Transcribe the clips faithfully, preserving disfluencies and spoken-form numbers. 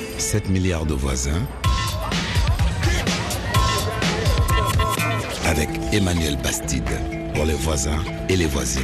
sept milliards de voisins avec Emmanuel Bastide pour les voisins et les voisines.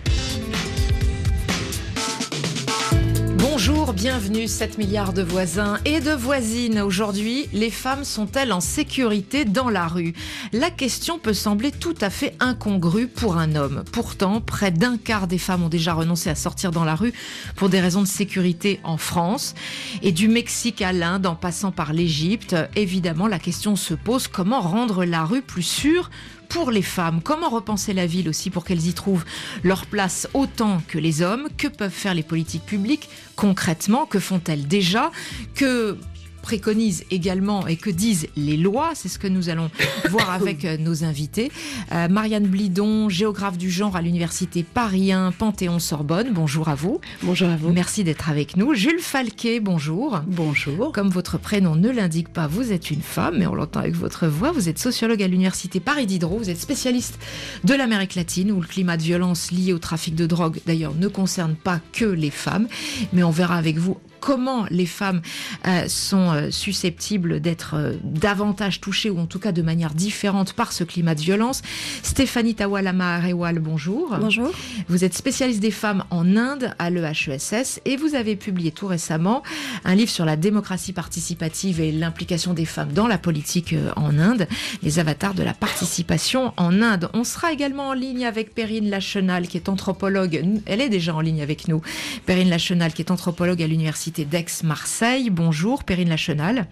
Bonjour, bienvenue, sept milliards de voisins et de voisines. Aujourd'hui, les femmes sont-elles en sécurité dans la rue ? La question peut sembler tout à fait incongrue pour un homme. Pourtant, près d'un quart des femmes ont déjà renoncé à sortir dans la rue pour des raisons de sécurité en France. Et du Mexique à l'Inde, en passant par l'Égypte, évidemment, la question se pose: comment rendre la rue plus sûre pour les femmes? Comment repenser la ville aussi pour qu'elles y trouvent leur place autant que les hommes? Que peuvent faire les politiques publiques concrètement? Que font-elles déjà? Que préconisent également et que disent les lois? C'est ce que nous allons voir avec nos invités. Euh, Marianne Blidon, géographe du genre à l'université Paris un Panthéon-Sorbonne. Bonjour à vous. Bonjour à vous. Merci d'être avec nous. Jules Falquet, bonjour. Bonjour. Comme votre prénom ne l'indique pas, vous êtes une femme, mais on l'entend avec votre voix. Vous êtes sociologue à l'université Paris Diderot. Vous êtes spécialiste de l'Amérique latine, où le climat de violence lié au trafic de drogue, d'ailleurs, ne concerne pas que les femmes. Mais on verra avec vous comment les femmes euh, sont euh, susceptibles d'être euh, davantage touchées, ou en tout cas de manière différente, par ce climat de violence. Stéphanie Tawalama-Arewal, bonjour. Bonjour. Vous êtes spécialiste des femmes en Inde à l'E H E S S et vous avez publié tout récemment un livre sur la démocratie participative et l'implication des femmes dans la politique euh, en Inde, les avatars de la participation en Inde. On sera également en ligne avec Perrine Lachenal, qui est anthropologue. Elle est déjà en ligne avec nous. Perrine Lachenal, qui est anthropologue à l'université d'Aix-Marseille. Bonjour Perrine Lachenal.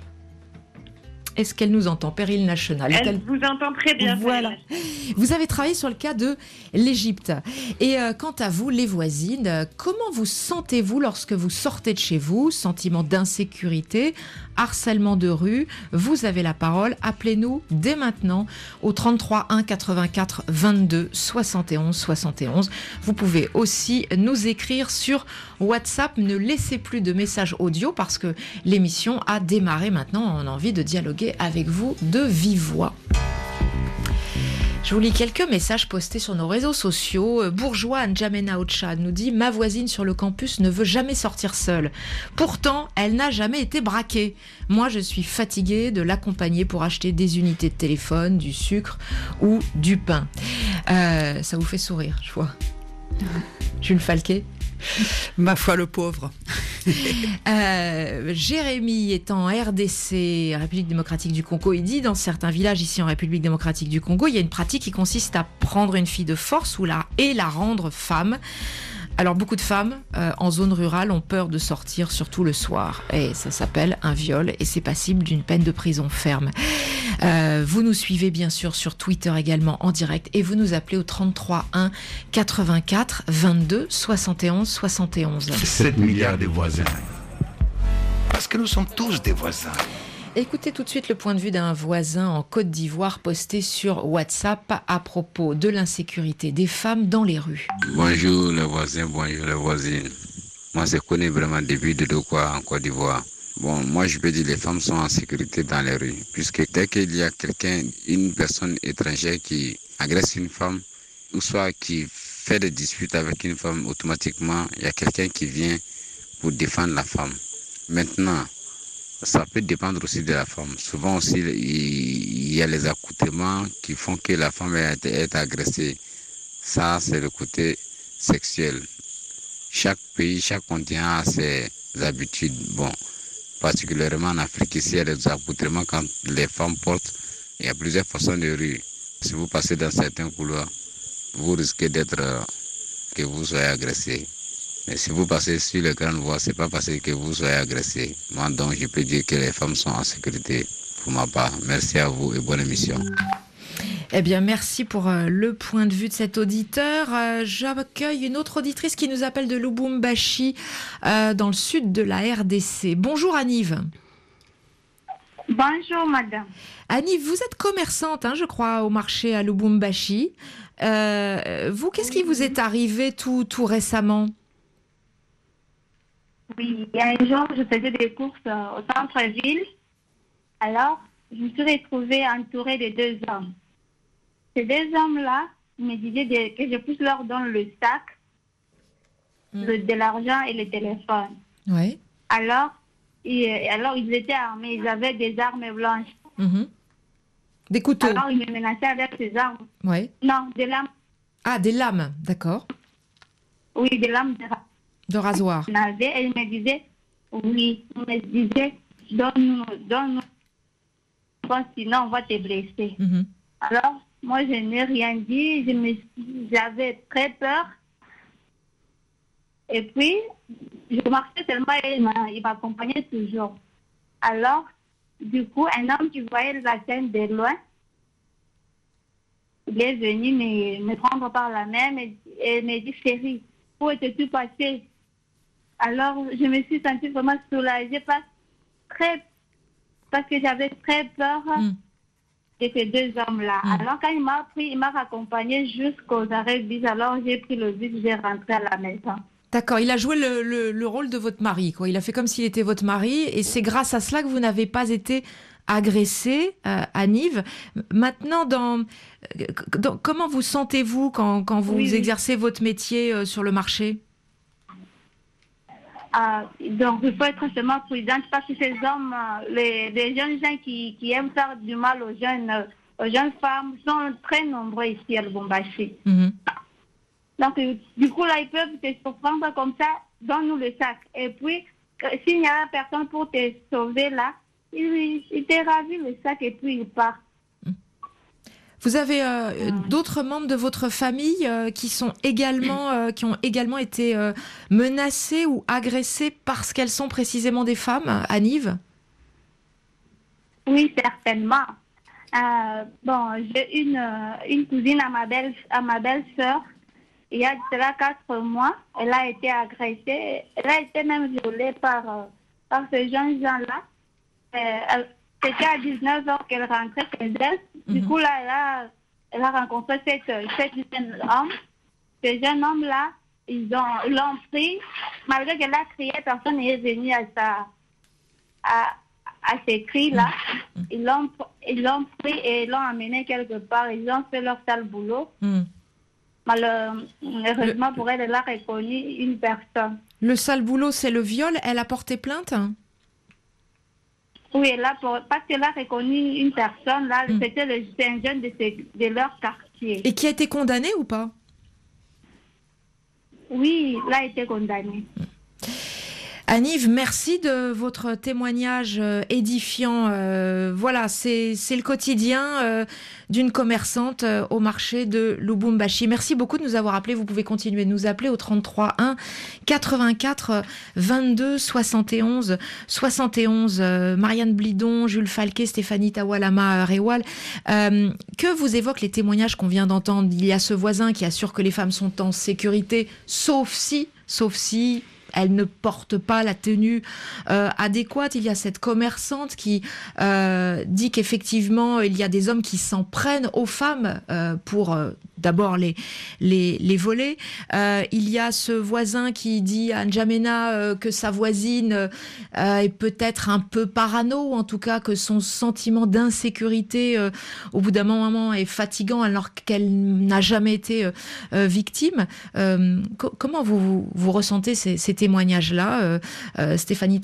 Est-ce qu'elle nous entend, Perrine Lachenal? Elle vous entend très bien. Voilà. Vous avez travaillé sur le cas de l'Égypte. Et euh, quant à vous, les voisines, euh, comment vous sentez-vous lorsque vous sortez de chez vous? Sentiment d'insécurité, harcèlement de rue? Vous avez la parole. Appelez-nous dès maintenant au trente-trois un quatre-vingt-quatre vingt-deux soixante et onze soixante et onze. Vous pouvez aussi nous écrire sur WhatsApp. Ne laissez plus de messages audio parce que l'émission a démarré maintenant. On a envie de dialoguer avec vous de vive voix. Je vous lis quelques messages postés sur nos réseaux sociaux. Bourgeois N'Djamena Ocha nous dit: ma voisine sur le campus ne veut jamais sortir seule. Pourtant, elle n'a jamais été braquée. Moi, je suis fatiguée de l'accompagner pour acheter des unités de téléphone, du sucre ou du pain. Euh, ça vous fait sourire, je vois. Jules Falquet. Ma foi, le pauvre. euh, Jérémy est en R D C, République démocratique du Congo. Il dit: dans certains villages ici en République démocratique du Congo, il y a une pratique qui consiste à prendre une fille de force ou la, et la rendre femme. Alors beaucoup de femmes euh, en zone rurale ont peur de sortir, surtout le soir. Et ça s'appelle un viol et c'est passible d'une peine de prison ferme. Euh, vous nous suivez bien sûr sur Twitter également en direct et vous nous appelez au trente-trois un quatre-vingt-quatre vingt-deux soixante et onze soixante et onze. sept milliards de voisins. Parce que nous sommes tous des voisins. Écoutez tout de suite le point de vue d'un voisin en Côte d'Ivoire posté sur WhatsApp à propos de l'insécurité des femmes dans les rues. Bonjour les voisins, bonjour les voisines. Moi, je connais vraiment depuis de quoi en Côte d'Ivoire. Bon, moi, je peux dire que les femmes sont en sécurité dans les rues. Puisque dès qu'il y a quelqu'un, une personne étrangère qui agresse une femme, ou soit qui fait des disputes avec une femme, automatiquement, il y a quelqu'un qui vient pour défendre la femme. Maintenant, ça peut dépendre aussi de la femme. Souvent aussi, il y a les accoutrements qui font que la femme est, est agressée. Ça, c'est le côté sexuel. Chaque pays, chaque continent a ses habitudes. Bon, particulièrement en Afrique, ici, il y a des accoutrements quand les femmes portent. Il y a plusieurs façons de rire. Si vous passez dans certains couloirs, vous risquez d'être, euh, que vous soyez agressé. Mais si vous passez sur les grandes voies, ce n'est pas parce que vous soyez agressé. Moi, donc, je peux dire que les femmes sont en sécurité pour ma part. Merci à vous et bonne émission. Eh bien, merci pour euh, le point de vue de cet auditeur. Euh, j'accueille une autre auditrice qui nous appelle de Lubumbashi, euh, dans le sud de la R D C. Bonjour Anive. Bonjour madame. Anive, vous êtes commerçante, hein, je crois, au marché à Lubumbashi. Euh, vous, qu'est-ce qui vous est arrivé tout, tout récemment ? Oui, il y a un jour, je faisais des courses euh, au centre-ville. Alors, je me suis retrouvée entourée de deux hommes. Ces deux hommes-là me disaient de, que je puisse leur donner le sac, mmh. le, de l'argent et le téléphone. Oui. Alors, Et, et alors, ils étaient armés, ils avaient des armes blanches. Mhm. Des couteaux. Alors, ils me menaçaient avec ces armes. Ouais. Non, des lames. Ah, des lames, d'accord. Oui, des lames de, ra- De rasoir. on avait, et ils me disaient, oui, ils me disaient, donne-nous, donne-nous, sinon on va te blesser. Mhm. Alors, moi, je n'ai rien dit, je me suis- j'avais très peur. Et puis, je marchais tellement et il m'a- il m'accompagnait toujours. Alors, du coup, un homme qui voyait la scène de loin, il est venu me, me prendre par la main et, et me dit, chérie, où étais-tu passé? Alors, je me suis sentie vraiment soulagée parce, très, parce que j'avais très peur Mm. de ces deux hommes-là. Mm. Alors, quand il m'a pris, il m'a raccompagné jusqu'aux arrêts de bus. Alors, j'ai pris le bus, j'ai rentré à la maison. D'accord, il a joué le, le- le rôle de votre mari, quoi. Il a fait comme s'il était votre mari, et c'est grâce à cela que vous n'avez pas été agressée, euh, Anniv. Maintenant, dans, euh, dans- comment vous sentez-vous quand, quand vous Oui, oui. exercez votre métier euh, sur le marché? Ah, donc, il faut être seulement prudente parce que ces hommes, euh, les, les jeunes gens qui, qui aiment faire du mal aux jeunes, euh, aux jeunes femmes sont très nombreux ici à Lubumbashi. Mhm. Donc, euh, du coup, là, ils peuvent te surprendre comme ça, donne-nous le sac. Et puis, euh, s'il n'y a personne pour te sauver là, il, il te ravit le sac et puis il part. Vous avez euh, d'autres membres de votre famille euh, qui sont également, euh, qui ont également été euh, menacés ou agressés parce qu'elles sont précisément des femmes, Anniv? Oui, certainement. Euh, bon, j'ai une, euh, une cousine à ma belle, à ma belle-sœur. Il y a de cela quatre mois, elle a été agressée. Elle a été même violée par, euh, par ces jeunes gens-là. Euh, elle- C'était à dix-neuf heures qu'elle rentrait chez elle. Du Mhm. coup, là, elle a, elle a rencontré cette, cette jeune homme. Ces jeunes hommes-là, ils ont, ils l'ont pris. Malgré qu'elle a crié, personne n'est venu à sa, à, à ces cris-là. Ils l'ont, ils l'ont pris et ils l'ont amené quelque part. Ils ont fait leur sale boulot. Mhm. Malheureusement pour elle, elle a reconnu une personne. Le sale boulot, c'est le viol. Elle a porté plainte? Oui, elle a pour, parce qu'elle a reconnu une personne, là, Mm. c'était le, c'est un jeune de, ses- de leur quartier. Et qui a été condamné ou pas? Oui, elle a été condamnée. Anniv, merci de votre témoignage euh, édifiant. Euh, voilà, c'est c'est le quotidien euh, d'une commerçante euh, au marché de Lubumbashi. Merci beaucoup de nous avoir appelés. Vous pouvez continuer de nous appeler au trente-trois un quatre-vingt-quatre vingt-deux soixante et onze soixante et onze. Euh, Marianne Blidon, Jules Falquet, Stéphanie Tawalama Rewal. Euh, que vous évoquent les témoignages qu'on vient d'entendre? Il y a ce voisin qui assure que les femmes sont en sécurité, sauf si, sauf si elle ne porte pas la tenue euh, adéquate. Il y a cette commerçante qui euh, dit qu'effectivement, il y a des hommes qui s'en prennent aux femmes euh, pour euh, d'abord les, les, les voler. Euh, il y a ce voisin qui dit à N'Djamena euh, que sa voisine euh, est peut-être un peu parano, ou en tout cas que son sentiment d'insécurité euh, au bout d'un moment est fatigant alors qu'elle n'a jamais été euh, euh, victime. Euh, co- comment vous, vous, vous ressentez ces, ces témoignages-là, euh, euh, Stéphanie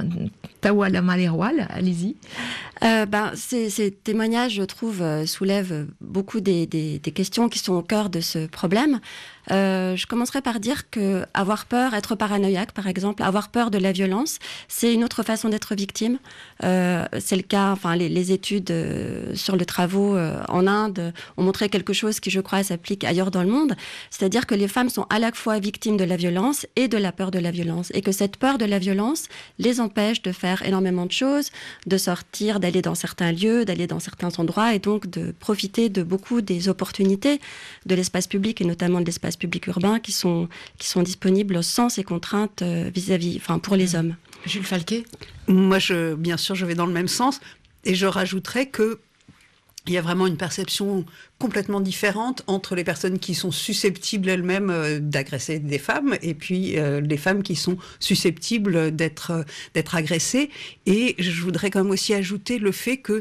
Tawalama-Rewal, allez-y. Euh, ben, ces, ces témoignages, je trouve, euh, soulèvent beaucoup des, des, des questions qui sont au cœur de ce problème. Euh, je commencerai par dire que avoir peur, être paranoïaque, par exemple, avoir peur de la violence, c'est une autre façon d'être victime. Euh, c'est le cas, enfin, les, les études euh, sur les travaux euh, en Inde ont montré quelque chose qui, je crois, s'applique ailleurs dans le monde. C'est-à-dire que les femmes sont à la fois victimes de la violence et de la peur de la violence, et que cette peur de la violence les empêche de faire énormément de choses, de sortir, d'aller dans certains lieux, d'aller dans certains endroits, et donc de profiter de beaucoup des opportunités de l'espace public, et notamment de l'espace public urbain, qui sont, qui sont disponibles sans ces contraintes euh, vis-à-vis, enfin, pour les hommes. Jules Falquet. Moi, je, bien sûr, je vais dans le même sens. Et je rajouterais que il y a vraiment une perception complètement différente entre les personnes qui sont susceptibles elles-mêmes euh, d'agresser des femmes et puis euh, les femmes qui sont susceptibles d'être, euh, d'être agressées. Et je voudrais quand même aussi ajouter le fait que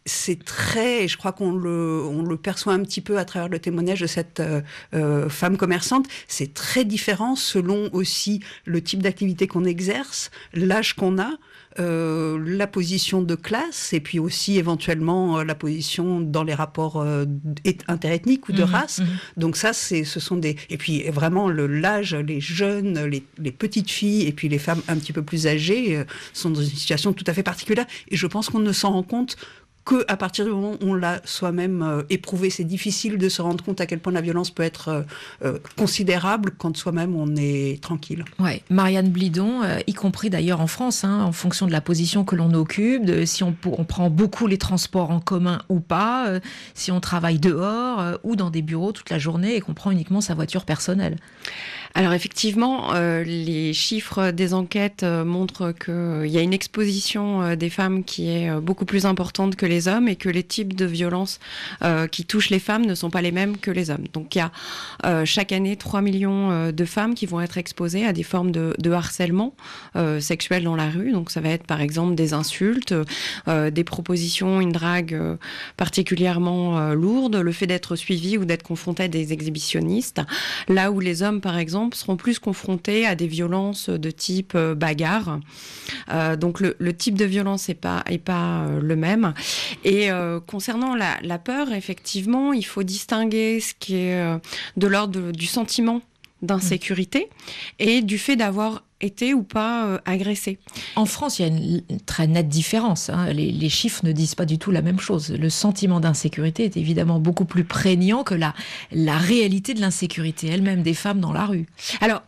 c'est très, et je crois qu'on le, on le perçoit un petit peu à travers le témoignage de cette euh, euh, femme commerçante, c'est très différent selon aussi le type d'activité qu'on exerce, l'âge qu'on a, euh, la position de classe, et puis aussi éventuellement euh, la position dans les rapports euh, interethniques ou de mmh, race. Mmh. Donc ça, c'est, ce sont des... Et puis vraiment, le, l'âge, les jeunes, les, les petites filles, et puis les femmes un petit peu plus âgées euh, sont dans une situation tout à fait particulière, et je pense qu'on ne s'en rend compte qu'à partir du moment où on l'a soi-même euh, éprouvé. C'est difficile de se rendre compte à quel point la violence peut être euh, euh, considérable quand soi-même on est tranquille. Ouais, Marianne Blidon, euh, y compris d'ailleurs en France, hein, en fonction de la position que l'on occupe, de, si on, on prend beaucoup les transports en commun ou pas, euh, si on travaille dehors euh, ou dans des bureaux toute la journée et qu'on prend uniquement sa voiture personnelle. Alors effectivement, euh, les chiffres des enquêtes euh, montrent qu'il euh, y a une exposition euh, des femmes qui est euh, beaucoup plus importante que les hommes et que les types de violences euh, qui touchent les femmes ne sont pas les mêmes que les hommes. Donc il y a euh, chaque année trois millions euh, de femmes qui vont être exposées à des formes de, de harcèlement euh, sexuel dans la rue. Donc ça va être par exemple des insultes, euh, des propositions, une drague euh, particulièrement euh, lourde, le fait d'être suivi ou d'être confronté à des exhibitionnistes. Là où les hommes par exemple seront plus confrontés à des violences de type euh, bagarre. Euh, donc le, le type de violence n'est pas, est pas euh, le même. Et euh, concernant la, la peur, effectivement, il faut distinguer ce qui est euh, de l'ordre de, du sentiment d'insécurité mmh. et du fait d'avoir été ou pas euh, agressé. En France, il y a une, une très nette différence. Hein. Les, les chiffres ne disent pas du tout la même chose. Le sentiment d'insécurité est évidemment beaucoup plus prégnant que la, la réalité de l'insécurité elle-même des femmes dans la rue. Alors,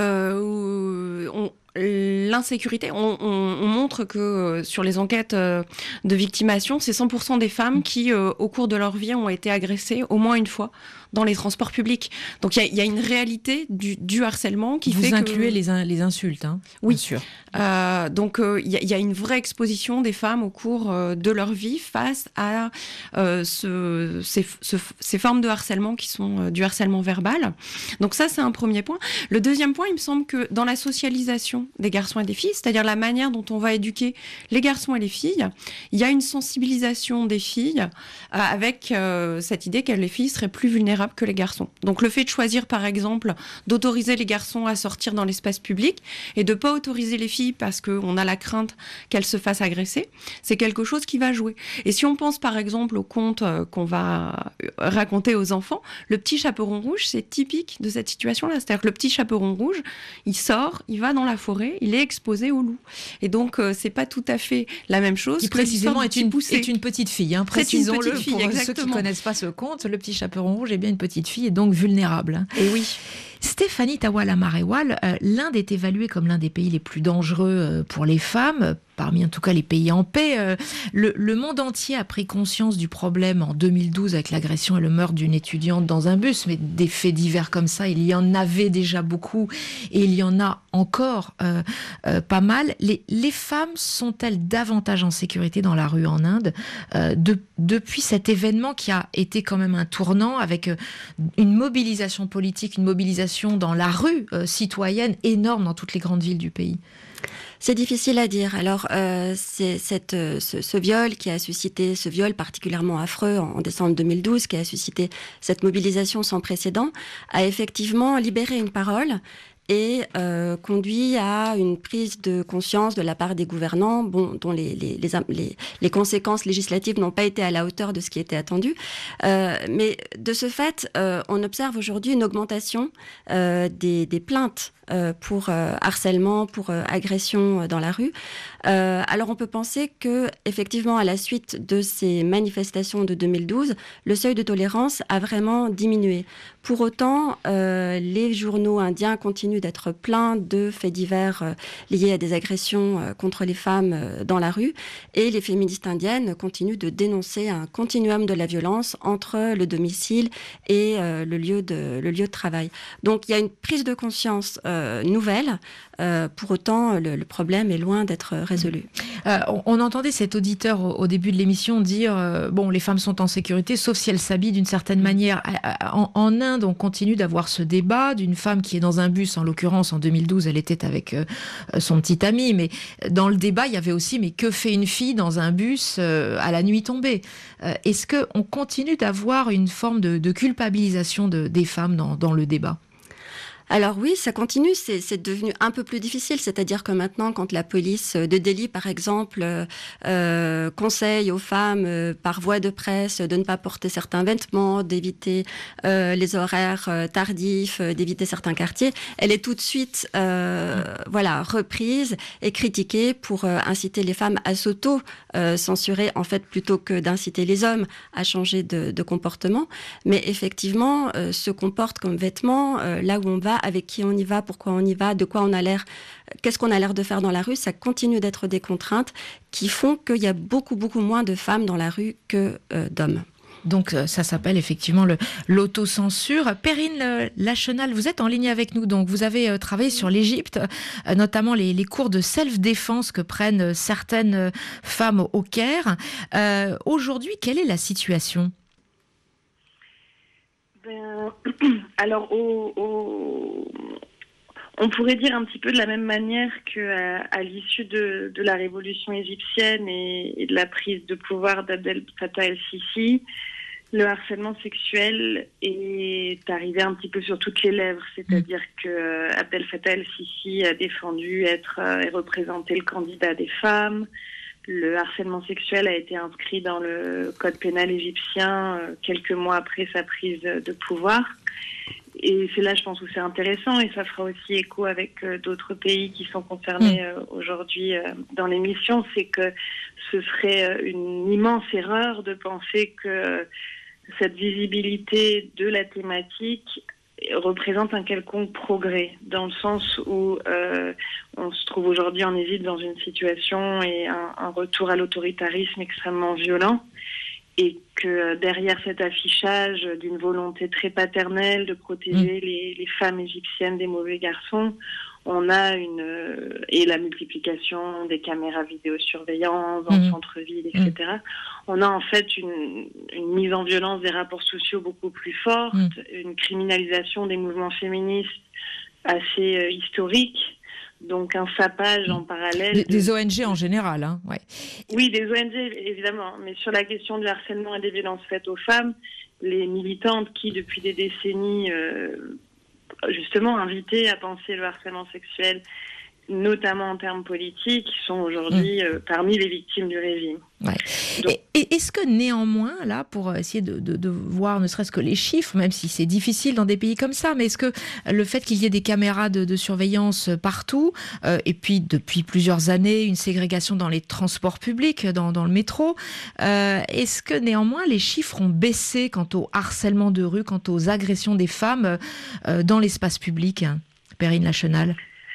euh, on... l'insécurité, on, on, on montre que euh, sur les enquêtes euh, de victimation, c'est cent pour cent des femmes qui, euh, au cours de leur vie, ont été agressées au moins une fois dans les transports publics. Donc il y, y a une réalité du, du harcèlement qui Vous fait que... Vous incluez les, in, les insultes, hein, oui. Bien sûr. Euh, donc il euh, y, y a une vraie exposition des femmes au cours euh, de leur vie face à euh, ce, ces, ce, ces formes de harcèlement qui sont euh, du harcèlement verbal. Donc ça, c'est un premier point. Le deuxième point, il me semble que dans la socialisation des garçons et des filles, c'est-à-dire la manière dont on va éduquer les garçons et les filles, il y a une sensibilisation des filles euh, avec euh, cette idée que les filles seraient plus vulnérables que les garçons. Donc le fait de choisir par exemple d'autoriser les garçons à sortir dans l'espace public et de ne pas autoriser les filles parce qu'on a la crainte qu'elles se fassent agresser, c'est quelque chose qui va jouer. Et si on pense par exemple au conte euh, qu'on va raconter aux enfants, le petit chaperon rouge, c'est typique de cette situation-là. C'est-à-dire que le petit chaperon rouge, il sort, il va dans la forêt, il est exposé au loup. Et donc euh, c'est pas tout à fait la même chose. Qui précisément est une, est une petite fille. Hein. Précisons-le pour exactement. Ceux qui ne connaissent pas ce conte, le petit chaperon rouge est bien une petite fille et donc vulnérable. Et oui. Stéphanie Tawala Marewal, euh, l'Inde est évaluée comme l'un des pays les plus dangereux euh, pour les femmes, parmi en tout cas les pays en paix. Euh, le, le monde entier a pris conscience du problème en deux mille douze avec l'agression et le meurtre d'une étudiante dans un bus, mais des faits divers comme ça, il y en avait déjà beaucoup et il y en a encore euh, euh, pas mal. Les, les femmes sont-elles davantage en sécurité dans la rue en Inde euh, de, depuis cet événement qui a été quand même un tournant avec euh, une mobilisation politique, une mobilisation dans la rue euh, citoyenne énorme dans toutes les grandes villes du pays? C'est difficile à dire. Alors, euh, c'est cette, ce, ce viol qui a suscité, ce viol particulièrement affreux en, en décembre deux mille douze, qui a suscité cette mobilisation sans précédent, a effectivement libéré une parole et euh, conduit à une prise de conscience de la part des gouvernants, bon, dont les, les, les, les, les conséquences législatives n'ont pas été à la hauteur de ce qui était attendu. Euh, mais de ce fait, euh, on observe aujourd'hui une augmentation euh, des, des plaintes euh, pour euh, harcèlement, pour euh, agression dans la rue. Euh, alors on peut penser que, effectivement, à la suite de ces manifestations de deux mille douze, le seuil de tolérance a vraiment diminué. Pour autant, euh, les journaux indiens continuent d'être pleins de faits divers euh, liés à des agressions euh, contre les femmes euh, dans la rue, et les féministes indiennes continuent de dénoncer un continuum de la violence entre le domicile et euh, le lieu de le lieu de travail. Donc il y a une prise de conscience euh, nouvelle. Euh, pour autant, le, le problème est loin d'être résolu. Euh, on, on entendait cet auditeur au, au début de l'émission dire euh, bon, les femmes sont en sécurité, sauf si elles s'habillent d'une certaine manière. En, en Inde, on continue d'avoir ce débat d'une femme qui est dans un bus. En l'occurrence, en deux mille douze, elle était avec euh, son petit ami. Mais dans le débat, il y avait aussi mais que fait une fille dans un bus euh, à la nuit tombée? euh, Est-ce que on continue d'avoir une forme de, de culpabilisation de, des femmes dans, dans le débat? Alors oui, ça continue, c'est, c'est devenu un peu plus difficile, c'est-à-dire que maintenant, quand la police de Delhi, par exemple, euh, conseille aux femmes euh, par voie de presse de ne pas porter certains vêtements, d'éviter euh, les horaires euh, tardifs, euh, d'éviter certains quartiers, elle est tout de suite euh, mmh. voilà, reprise et critiquée pour euh, inciter les femmes à s'auto-censurer, euh, en fait, plutôt que d'inciter les hommes à changer de, de comportement. Mais effectivement, euh, se comporte comme vêtements, euh, là où on va, avec qui on y va, pourquoi on y va, de quoi on a l'air, qu'est-ce qu'on a l'air de faire dans la rue, ça continue d'être des contraintes qui font qu'il y a beaucoup, beaucoup moins de femmes dans la rue que euh, d'hommes. Donc ça s'appelle effectivement le, l'autocensure. Perrine Lachenal, vous êtes en ligne avec nous, donc vous avez euh, travaillé sur l'Égypte, euh, notamment les, les cours de self-défense que prennent certaines femmes au Caire. Euh, aujourd'hui, quelle est la situation ? Ben, alors, au, au, on pourrait dire un petit peu de la même manière qu'à à l'issue de, de la révolution égyptienne et, et de la prise de pouvoir d'Abdel Fattah el-Sisi, le harcèlement sexuel est arrivé un petit peu sur toutes les lèvres. C'est-à-dire que Abdel Fattah el-Sisi a défendu être et représenter le candidat des femmes. Le harcèlement sexuel a été inscrit dans le code pénal égyptien euh, quelques mois après sa prise de pouvoir. Et c'est là, je pense, où c'est intéressant, et ça fera aussi écho avec euh, d'autres pays qui sont concernés euh, aujourd'hui euh, dans l'émission, c'est que ce serait euh, une immense erreur de penser que euh, cette visibilité de la thématique représente un quelconque progrès, dans le sens où euh, on se trouve aujourd'hui en Égypte dans une situation et un, un retour à l'autoritarisme extrêmement violent, et que derrière cet affichage d'une volonté très paternelle de protéger mmh. les, les femmes égyptiennes des mauvais garçons, on a une euh, et la multiplication des caméras vidéosurveillance dans le mmh. centre-ville, et cetera. Mmh. On a en fait une, une mise en violence des rapports sociaux beaucoup plus forte, mmh. une criminalisation des mouvements féministes assez euh, historique. Donc un sapage mmh. en parallèle. Des, de... des O N G en général, hein, ouais. Oui, des O N G évidemment, mais sur la question du harcèlement et des violences faites aux femmes, les militantes qui depuis des décennies euh, justement invitées à penser le harcèlement sexuel, notamment en termes politiques, sont aujourd'hui mmh. euh, parmi les victimes du régime. Ouais. Donc, et, et est-ce que néanmoins, là, pour essayer de, de, de voir ne serait-ce que les chiffres, même si c'est difficile dans des pays comme ça, mais est-ce que le fait qu'il y ait des caméras de, de surveillance partout, euh, et puis depuis plusieurs années, une ségrégation dans les transports publics, dans, dans le métro, euh, est-ce que néanmoins les chiffres ont baissé quant au harcèlement de rue, quant aux agressions des femmes euh, dans l'espace public, hein, Perrine Lachenal ?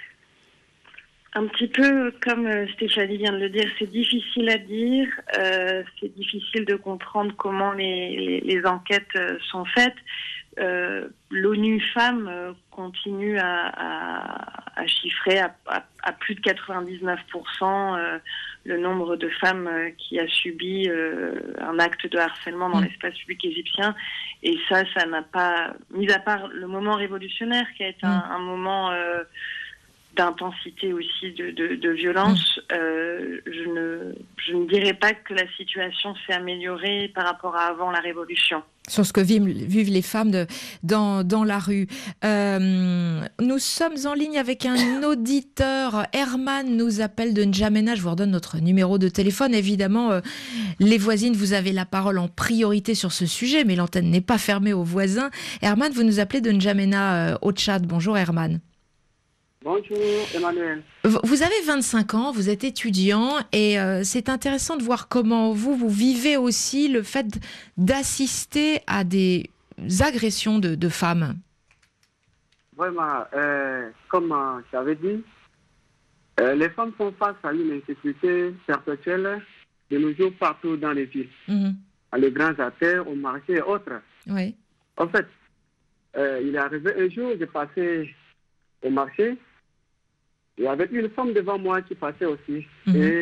Un petit peu comme Stéphanie vient de le dire, c'est difficile à dire, euh, c'est difficile de comprendre comment les, les, les enquêtes sont faites. Euh, L'ONU Femmes continue à, à, à chiffrer à, à, à plus de quatre-vingt-dix-neuf pour cent euh, le nombre de femmes qui a subi euh, un acte de harcèlement dans mmh. l'espace public égyptien. Et ça, ça n'a pas, mis à part le moment révolutionnaire qui a été mmh. un, un moment... Euh, d'intensité aussi, de, de, de violence, euh, je ne, je ne dirais pas que la situation s'est améliorée par rapport à avant la Révolution. Sur ce que vivent, vivent les femmes de, dans, dans la rue. Euh, nous sommes en ligne avec un auditeur. Herman nous appelle de N'Djamena. Je vous redonne notre numéro de téléphone. Évidemment, euh, les voisines, vous avez la parole en priorité sur ce sujet, mais l'antenne n'est pas fermée aux voisins. Herman, vous nous appelez de N'Djamena euh, au Tchad. Bonjour Herman. Bonjour Emmanuel. Vous avez vingt-cinq ans, vous êtes étudiant et euh, c'est intéressant de voir comment vous, vous vivez aussi le fait d'assister à des agressions de, de femmes. Vraiment, euh, comme euh, j'avais dit, euh, les femmes font face à une insécurité perpétuelle de nos jours partout dans les villes, mmh. à les grands artères, au marché et autres. Oui. En fait, euh, il est arrivé un jour, j'ai passé au marché. Il y avait une femme devant moi qui passait aussi. Mmh. Et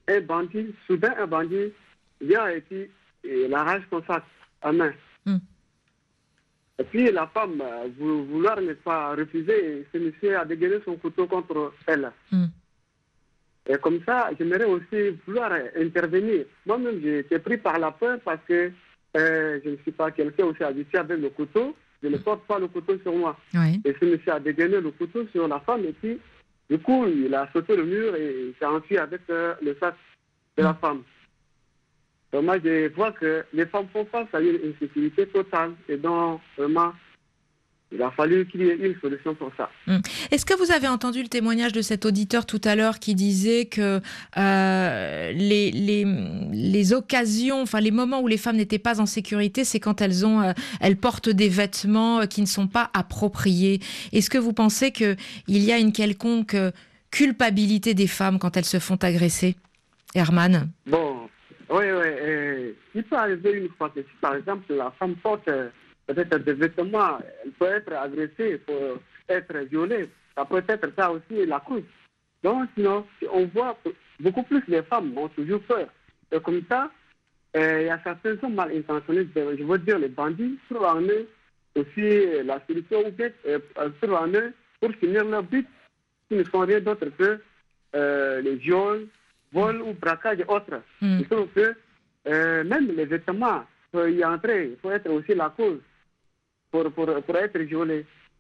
un bandit, soudain un bandit vient et puis il arrache son sac à main. Mm. Et puis la femme, vouloir ne pas refuser, ce monsieur a dégainé son couteau contre elle. Mm. Et comme ça, j'aimerais aussi vouloir intervenir. Moi-même, j'ai été pris par la peur parce que euh, je ne suis pas quelqu'un aussi habitué avec le couteau. Je ne porte pas le couteau sur moi. Oui. Et ce monsieur a dégainé le couteau sur la femme et puis, du coup, il a sauté le mur et il s'est enfui avec euh, le sac de la femme. Donc moi, je vois que les femmes font face à une insécurité totale et donc, vraiment, il a fallu qu'il y ait une solution pour ça. Hum. Est-ce que vous avez entendu le témoignage de cet auditeur tout à l'heure qui disait que euh, les, les, les occasions, enfin les moments où les femmes n'étaient pas en sécurité, c'est quand elles, ont, euh, elles portent des vêtements qui ne sont pas appropriés. Est-ce que vous pensez qu'il y a une quelconque culpabilité des femmes quand elles se font agresser, Herman? Bon, oui, oui. Euh, il peut arriver une fois que si par exemple la femme porte... Euh, peut-être des vêtements, elle peut être agressée, peut être violée. Ça peut être ça aussi la cause. Donc, sinon, on voit que beaucoup plus les femmes ont toujours peur. Et comme ça, euh, il y a certains sont mal intentionnés, je veux dire les bandits, trouvent en eux aussi la solution ou bien euh, trouvent en eux pour finir leur but, qui ne sont rien d'autre que euh, les viols, vols ou braquages et autres. Mm. Il trouve que euh, même les vêtements, il faut y entrer, il faut être aussi la cause. Pour, pour, pour être violé.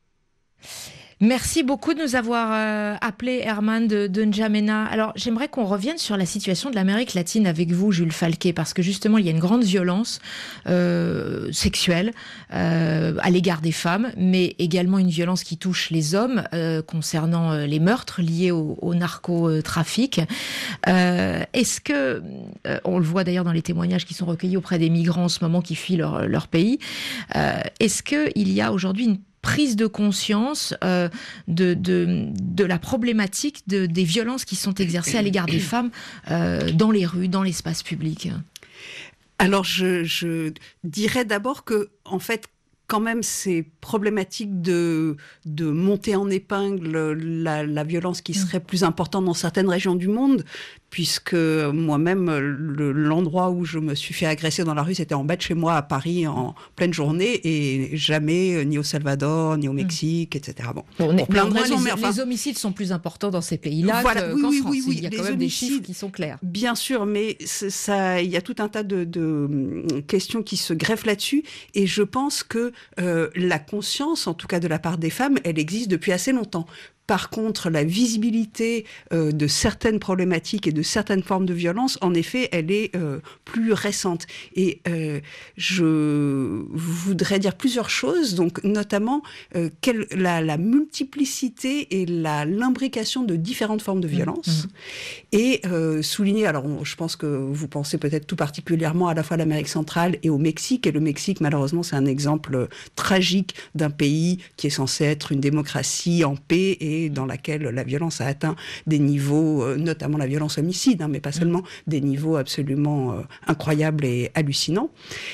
Merci beaucoup de nous avoir euh, appelé, Herman de, de N'Djamena. Alors, j'aimerais qu'on revienne sur la situation de l'Amérique latine avec vous, Jules Falquet, parce que justement, il y a une grande violence euh, sexuelle euh, à l'égard des femmes, mais également une violence qui touche les hommes euh, concernant euh, les meurtres liés au, au narcotrafic. Euh, est-ce que, euh, on le voit d'ailleurs dans les témoignages qui sont recueillis auprès des migrants en ce moment qui fuient leur, leur pays, euh, est-ce qu'il y a aujourd'hui une prise de conscience euh, de, de, de la problématique de, des violences qui sont exercées à l'égard des femmes euh, dans les rues, dans l'espace public? Alors, je, je dirais d'abord que, en fait, quand même, c'est problématique de, de monter en épingle la, la violence qui serait plus importante dans certaines régions du monde, puisque moi-même, le, l'endroit où je me suis fait agresser dans la rue, c'était en bas de chez moi, à Paris, en pleine journée, et jamais ni au Salvador, ni au Mexique, mmh. et cetera. Bon, bon on est, plein de raisons, les, mais enfin, les homicides sont plus importants dans ces pays-là voilà, que, oui, qu'en oui, France. Oui, oui, il y a quand même homicides, des chiffres qui sont clairs. Bien sûr, mais ça, il y a tout un tas de, de questions qui se greffent là-dessus, et je pense que euh, la conscience, en tout cas de la part des femmes, elle existe depuis assez longtemps. Par contre, la visibilité euh, de certaines problématiques et de certaines formes de violence, en effet, elle est euh, plus récente. Et euh, je voudrais dire plusieurs choses, donc notamment euh, quelle, la, la multiplicité et la, l'imbrication de différentes formes de violence. Mmh. Et euh, souligner, alors on, je pense que vous pensez peut-être tout particulièrement à la fois à l'Amérique centrale et au Mexique. Et le Mexique, malheureusement, c'est un exemple tragique d'un pays qui est censé être une démocratie en paix et dans laquelle la violence a atteint des niveaux, euh, notamment la violence homicide, hein, mais pas seulement, des niveaux absolument euh, incroyables et hallucinants.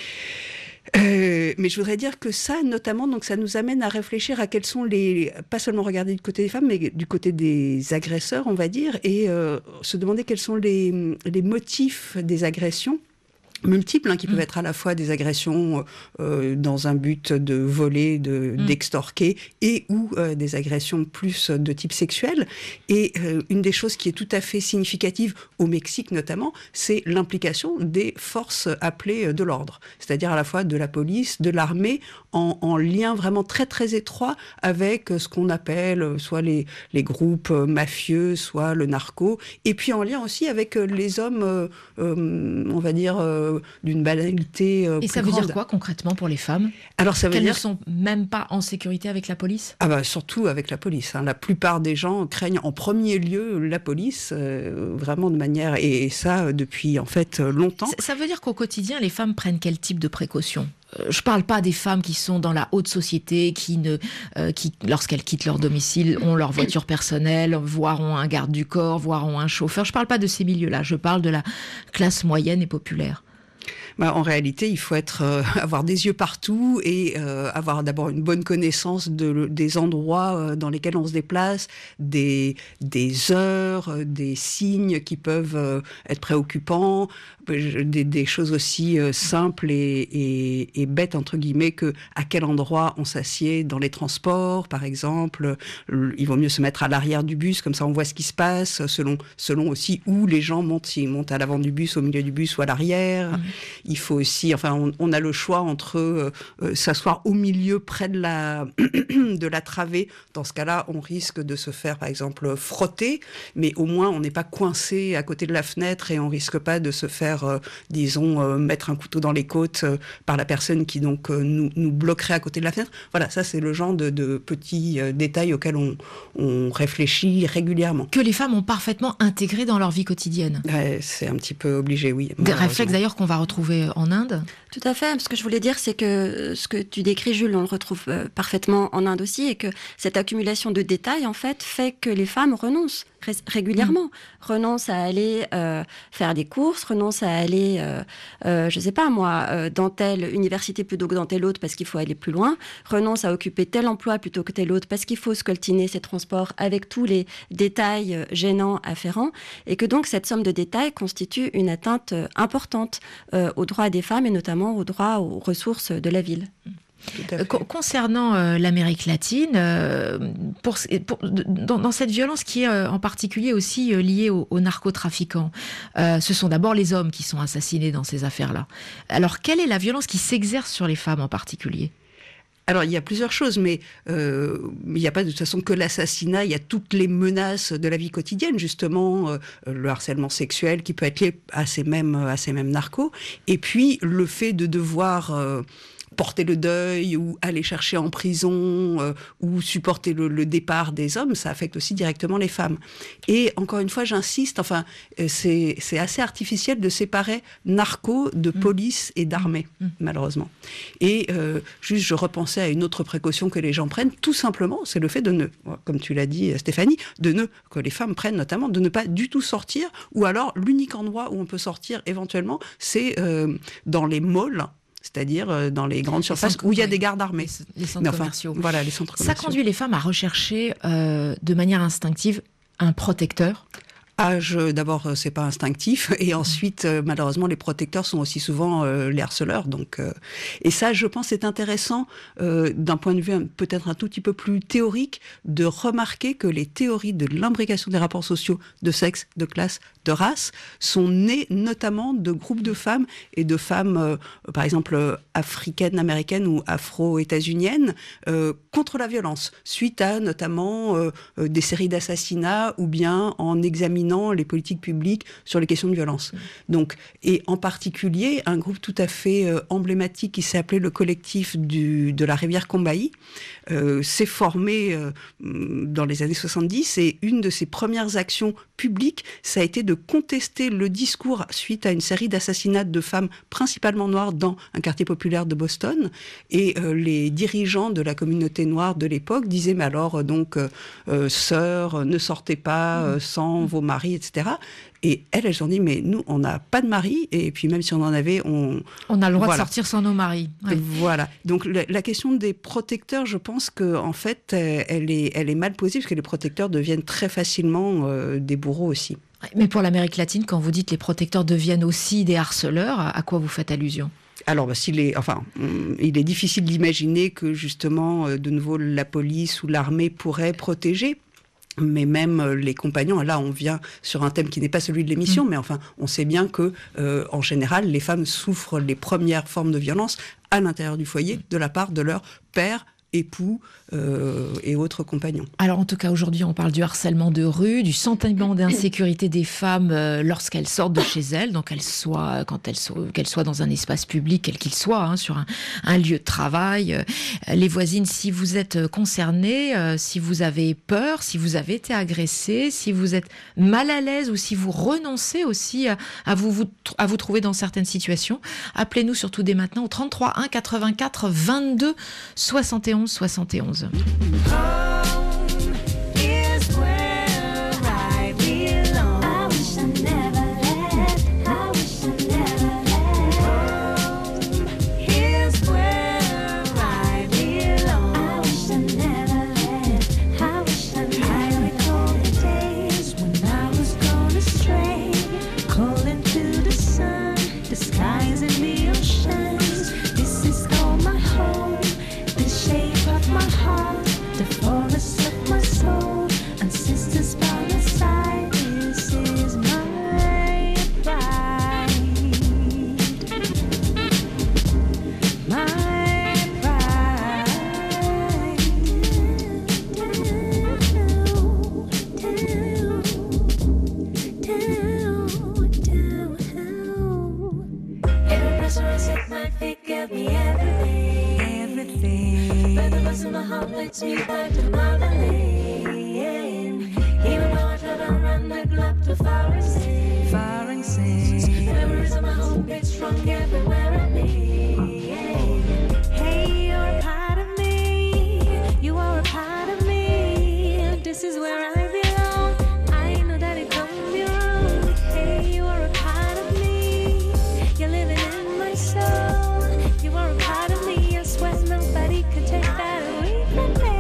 Euh, mais je voudrais dire que ça, notamment, donc ça nous amène à réfléchir à quels sont les, pas seulement regarder du côté des femmes, mais du côté des agresseurs, on va dire, et euh, se demander quels sont les, les motifs des agressions multiples, hein, qui peuvent être à la fois des agressions euh, dans un but de voler, de, mmh. d'extorquer, et ou euh, des agressions plus de type sexuel. Et euh, une des choses qui est tout à fait significative au Mexique notamment, c'est l'implication des forces appelées de l'ordre, c'est-à-dire à la fois de la police, de l'armée, en, en lien vraiment très très étroit avec ce qu'on appelle soit les, les groupes mafieux, soit le narco, et puis en lien aussi avec les hommes, euh, euh, on va dire, euh, d'une banalité euh, Et ça veut grande. dire quoi concrètement pour les femmes? Alors ça veut Qu'elles dire ne sont même pas en sécurité avec la police? Ah bah surtout avec la police. Hein. La plupart des gens craignent en premier lieu la police, euh, vraiment de manière et, et ça depuis en fait longtemps. Ça, ça veut dire qu'au quotidien les femmes prennent quel type de précautions? Je ne parle pas des femmes qui sont dans la haute société, qui, ne, euh, qui lorsqu'elles quittent leur domicile, ont leur voiture personnelle, voire ont un garde du corps, voire ont un chauffeur. Je ne parle pas de ces milieux-là, je parle de la classe moyenne et populaire. Bah, en réalité, il faut être, euh, avoir des yeux partout et euh, avoir d'abord une bonne connaissance de, des endroits euh, dans lesquels on se déplace, des, des heures, euh, des signes qui peuvent euh, être préoccupants, des, des choses aussi euh, simples et, et, et bêtes, entre guillemets, que à quel endroit on s'assied dans les transports, par exemple. Il vaut mieux se mettre à l'arrière du bus, comme ça on voit ce qui se passe, selon, selon aussi où les gens montent, s'ils montent à l'avant du bus, au milieu du bus ou à l'arrière. Mmh. Il faut aussi, enfin, on, on a le choix entre euh, euh, s'asseoir au milieu, près de la, de la travée. Dans ce cas-là, on risque de se faire, par exemple, frotter, mais au moins, on n'est pas coincé à côté de la fenêtre et on risque pas de se faire, euh, disons, euh, mettre un couteau dans les côtes euh, par la personne qui, donc, euh, nous, nous bloquerait à côté de la fenêtre. Voilà, ça, c'est le genre de, de petits euh, détails auxquels on, on réfléchit régulièrement. Que les femmes ont parfaitement intégré dans leur vie quotidienne. Ouais, c'est un petit peu obligé, oui. Des réflexes, d'ailleurs, qu'on va retrouver en Inde. Tout à fait. Ce que je voulais dire, c'est que ce que tu décris, Jules, on le retrouve euh, parfaitement en Inde aussi, et que cette accumulation de détails, en fait, fait que les femmes renoncent ré- régulièrement, mmh. renoncent à aller euh, faire des courses, renoncent à aller, euh, euh, je sais pas moi, euh, dans telle université plutôt que dans telle autre parce qu'il faut aller plus loin, renoncent à occuper tel emploi plutôt que tel autre parce qu'il faut scoltiner ses transports avec tous les détails euh, gênants afférents, et que donc cette somme de détails constitue une atteinte euh, importante euh, aux droits des femmes et notamment au droit aux ressources de la ville. Concernant euh, l'Amérique latine, euh, pour, pour, dans, dans cette violence qui est euh, en particulier aussi euh, liée aux, aux narcotrafiquants, euh, ce sont d'abord les hommes qui sont assassinés dans ces affaires-là. Alors, quelle est la violence qui s'exerce sur les femmes en particulier ? Alors, il y a plusieurs choses, mais euh, il n'y a pas de toute façon que l'assassinat, il y a toutes les menaces de la vie quotidienne, justement, euh, le harcèlement sexuel qui peut être lié à ces mêmes, à ces mêmes narcos, et puis le fait de devoir... Euh, porter le deuil ou aller chercher en prison euh, ou supporter le, le départ des hommes, ça affecte aussi directement les femmes. Et encore une fois, j'insiste, enfin, c'est, c'est assez artificiel de séparer narco de police et d'armée, mmh. malheureusement. Et euh, juste, je repensais à une autre précaution que les gens prennent, tout simplement, c'est le fait de ne, comme tu l'as dit Stéphanie, de ne, que les femmes prennent notamment, de ne pas du tout sortir, ou alors l'unique endroit où on peut sortir éventuellement, c'est euh, dans les malls, c'est-à-dire dans les grandes surfaces où il y a des gardes armés. Les centres enfin, commerciaux. Voilà, les centres commerciaux. Ça conduit les femmes à rechercher euh, de manière instinctive un protecteur. Ah, je, d'abord, c'est pas instinctif, et ensuite, euh, malheureusement, les protecteurs sont aussi souvent euh, les harceleurs. Donc, euh, et ça, je pense, c'est intéressant euh, d'un point de vue un, peut-être un tout petit peu plus théorique, de remarquer que les théories de l'imbrication des rapports sociaux de sexe, de classe, de race sont nées notamment de groupes de femmes et de femmes, euh, par exemple, euh, africaines, américaines ou afro-états-uniennes, euh, contre la violence, suite à notamment euh, euh, des séries d'assassinats ou bien en examinant les politiques publiques sur les questions de violence. Donc, et en particulier, un groupe tout à fait euh, emblématique qui s'est appelé le collectif du, de la rivière Combahee, euh, s'est formé euh, dans les années soixante-dix, et une de ses premières actions publiques, ça a été de contester le discours suite à une série d'assassinats de femmes principalement noires dans un quartier populaire de Boston, et euh, les dirigeants de la communauté noire de l'époque disaient, mais alors, euh, donc, euh, euh, sœurs, ne sortez pas euh, sans vos maris, et cetera. Et elles, elles ont dit, mais nous, on n'a pas de mari, et puis même si on en avait, on... On a le droit voilà. de sortir sans nos maris. Ouais. Voilà. Donc, la, la question des protecteurs, je pense qu'en fait, elle est, elle est mal posée, parce que les protecteurs deviennent très facilement euh, des bourreaux aussi. Mais pour l'Amérique latine, quand vous dites les protecteurs deviennent aussi des harceleurs, à quoi vous faites allusion ? Alors, bah, s'il est, enfin, hum, il est difficile d'imaginer que, justement, euh, de nouveau, la police ou l'armée pourrait protéger. Mais même les compagnons, là on vient sur un thème qui n'est pas celui de l'émission, mmh. mais enfin on sait bien que euh, en général les femmes souffrent les premières formes de violence à l'intérieur du foyer de la part de leur père, époux euh, et autres compagnons. Alors en tout cas aujourd'hui on parle du harcèlement de rue, du sentiment d'insécurité des femmes euh, lorsqu'elles sortent de chez elles, donc qu'elles soient, quand elles soient, qu'elles soient dans un espace public quel qu'il soit, hein, sur un, un lieu de travail. Euh, les voisines, si vous êtes concernées, euh, si vous avez peur, si vous avez été agressées, si vous êtes mal à l'aise ou si vous renoncez aussi à, à, vous, vous, à vous trouver dans certaines situations, appelez-nous surtout dès maintenant au trente-trois un quatre-vingt-quatre vingt-deux soixante et onze soixante et onze. love takes me back to motherland. Even though I try to run the globe to far and sea, far and sea. Memories of my home beat strong everywhere I be. Hey, you're a part of me. You are a part of me. This is where I belong. I know that it don't be wrong. Hey, you are a part of me. You're living in my soul. You are a part of me. I swear nobody could take that away from me.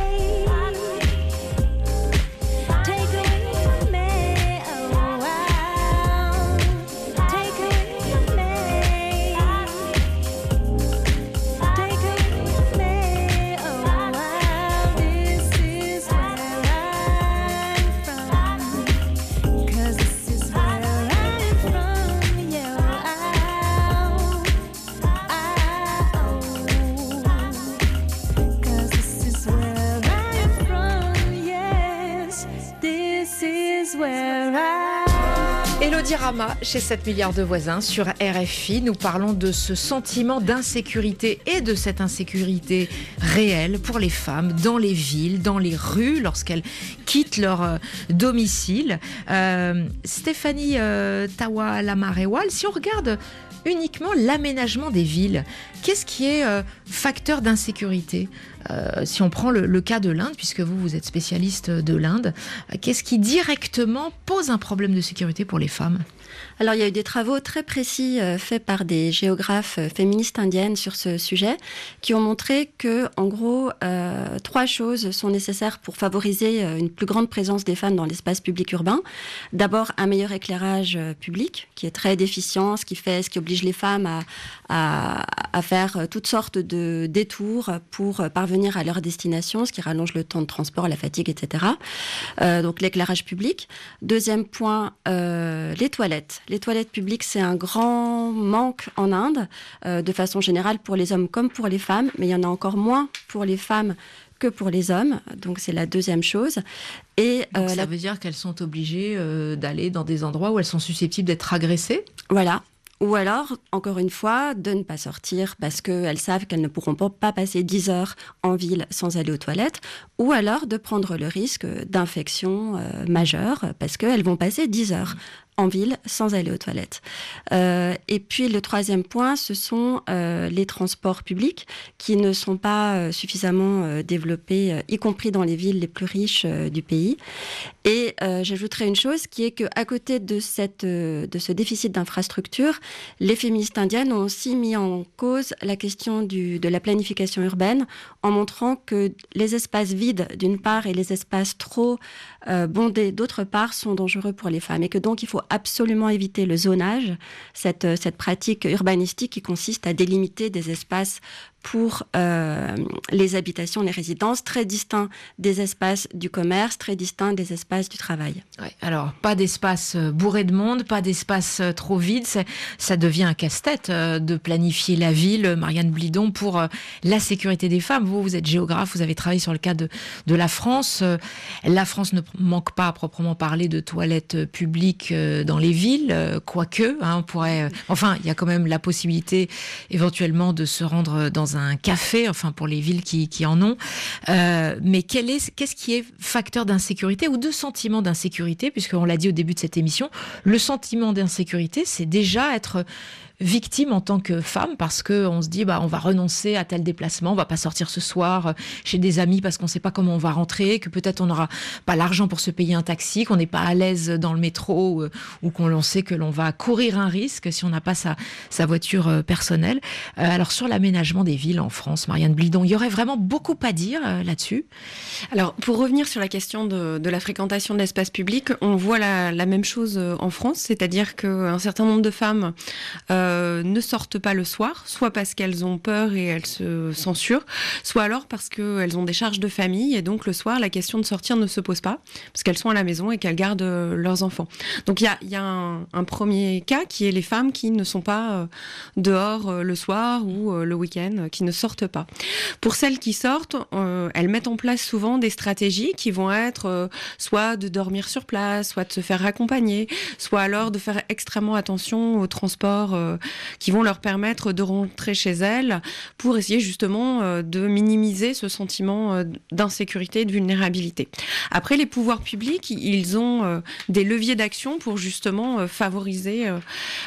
Elodie Rama, chez sept milliards de voisins, sur R F I. Nous parlons de ce sentiment d'insécurité et de cette insécurité réelle pour les femmes dans les villes, dans les rues, lorsqu'elles quittent leur euh, domicile. Euh, Stéphanie euh, Tawa-Lamarewal, si on regarde uniquement l'aménagement des villes, qu'est-ce qui est euh, facteur d'insécurité ? Euh, si on prend le, le cas de l'Inde, puisque vous, vous êtes spécialiste de l'Inde, euh, qu'est-ce qui directement pose un problème de sécurité pour les femmes ? Alors, il y a eu des travaux très précis euh, faits par des géographes euh, féministes indiennes sur ce sujet, qui ont montré que, en gros, euh, trois choses sont nécessaires pour favoriser euh, une plus grande présence des femmes dans l'espace public urbain. D'abord, un meilleur éclairage euh, public, qui est très déficient, ce qui fait, ce qui oblige les femmes à, à, à faire toutes sortes de détours pour parvenir à leur destination, ce qui rallonge le temps de transport, la fatigue, et cetera. Euh, donc, l'éclairage public. Deuxième point, euh, les toilettes. Les toilettes publiques, c'est un grand manque en Inde, euh, de façon générale pour les hommes comme pour les femmes, mais il y en a encore moins pour les femmes que pour les hommes. Donc, c'est la deuxième chose. Et, Donc, euh, ça la... veut dire qu'elles sont obligées euh, d'aller dans des endroits où elles sont susceptibles d'être agressées ? Voilà. Ou alors, encore une fois, de ne pas sortir parce qu'elles savent qu'elles ne pourront pas passer dix heures en ville sans aller aux toilettes. Ou alors de prendre le risque d'infection euh, majeure parce qu'elles vont passer dix heures en ville sans aller aux toilettes. Euh, et puis le troisième point, ce sont euh, les transports publics qui ne sont pas euh, suffisamment euh, développés, euh, y compris dans les villes les plus riches euh, du pays. Et euh, j'ajouterai une chose qui est qu'à côté de, cette, euh, de ce déficit d'infrastructures, les féministes indiennes ont aussi mis en cause la question du, de la planification urbaine en montrant que les espaces vides d'une part et les espaces trop euh, bondés d'autre part sont dangereux pour les femmes et que donc il faut absolument éviter le zonage, cette, cette pratique urbanistique qui consiste à délimiter des espaces pour euh, les habitations, les résidences, très distincts des espaces du commerce, très distincts des espaces du travail. Ouais, alors, pas d'espace bourré de monde, pas d'espace trop vide, c'est, ça devient un casse-tête euh, de planifier la ville, Marianne Blidon, pour euh, la sécurité des femmes. Vous, vous êtes géographe, vous avez travaillé sur le cas de, de la France. Euh, la France ne manque pas à proprement parler de toilettes publiques euh, dans les villes, euh, quoique, hein, on pourrait... Euh, enfin, il y a quand même la possibilité éventuellement de se rendre dans un café, enfin pour les villes qui, qui en ont. Euh, mais quel est, qu'est-ce qui est facteur d'insécurité ou de sentiment d'insécurité, puisqu'on l'a dit au début de cette émission, le sentiment d'insécurité, c'est déjà être victime en tant que femme parce qu'on se dit bah on va renoncer à tel déplacement, on va pas sortir ce soir chez des amis parce qu'on sait pas comment on va rentrer, que peut-être on n'aura pas l'argent pour se payer un taxi, qu'on n'est pas à l'aise dans le métro ou, ou qu'on sait que l'on va courir un risque si on n'a pas sa, sa voiture personnelle. Euh, alors sur l'aménagement des villes en France, Marianne Blidon, il y aurait vraiment beaucoup à dire euh, là-dessus. Alors pour revenir sur la question de, de la fréquentation de l'espace public, on voit la, la même chose en France, c'est-à-dire qu'un certain nombre de femmes euh, Euh, ne sortent pas le soir, soit parce qu'elles ont peur et elles se censurent, soit alors parce qu'elles ont des charges de famille et donc le soir, la question de sortir ne se pose pas parce qu'elles sont à la maison et qu'elles gardent euh, leurs enfants. Donc il y a, y a un, un premier cas qui est les femmes qui ne sont pas euh, dehors euh, le soir ou euh, le week-end, euh, qui ne sortent pas. Pour celles qui sortent, euh, elles mettent en place souvent des stratégies qui vont être euh, soit de dormir sur place, soit de se faire accompagner, soit alors de faire extrêmement attention au transport euh, qui vont leur permettre de rentrer chez elles pour essayer justement euh, de minimiser ce sentiment euh, d'insécurité et de vulnérabilité. Après, les pouvoirs publics, ils ont euh, des leviers d'action pour justement euh, favoriser euh,